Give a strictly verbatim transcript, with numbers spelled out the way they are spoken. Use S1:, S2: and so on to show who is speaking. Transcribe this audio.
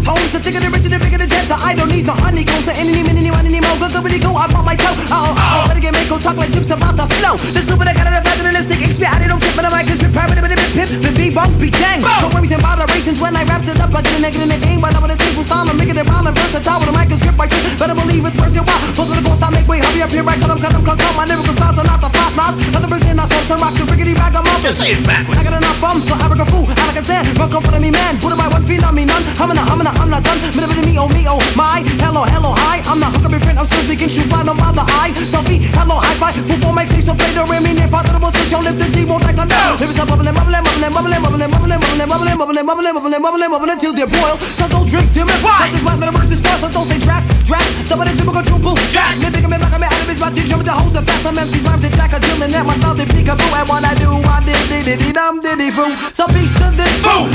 S1: tones. The thicker the richer, the bigger the chance. I don't need no honeycomb. So any, many, any, any more. Good, good, really go. I'm on my toe. Uh oh, uh oh. Better get make go talk like chips about the flow. The super that got it, faster than this thing. X P, I don't tip, but I'm like, it's been permanent, but it's been pimp. Be bunk, be dang. No worries and moderations when I rap it up. I get a nigga in the game, but I'm with a simple style. I'm making it violent, versatile with a mic and script right shit. Better believe it's worth your while. Close to the ghost, I make way. Hurry up here, right? Cut them, cut them, cut them. My lyrical styles are not the fast knots. Nothing brings in ourselves, some rocks, the rickety ragamuffin.
S2: Just say it backwards.
S1: I got enough bums, so I work a fool. I like I said, run come for me, man. Put my one feet on me, none. I'm in a, I'm in a, I'm not done. Middle of me, oh me, oh my. Hello, hello, hi. I'm not hook up your friend. I'm still speaking, shoot fly, no bother. I selfie, hello, high five. Full four makes so play the rim in here. Father, the boss, switch on, lift the D, won't take a no. If it's a bubbling, bubbling, bubbling, bubbling, bubbling, bubbling, bubbling, bubbling, bubbling, bubbling, bubbling, bubbling, bubbling, until they boil. So don't drink to me. Why? This is why the birds is fast, so don't say tracks, tracks. Double the triple, triple, tracks. Me big, me back, me out of his body, jump the hoes and fast. Some M Cs rhymes and track a dealing at my style, they peek a boo. And what I do, I did, did, did, dum, did, foo. So peace to this fool.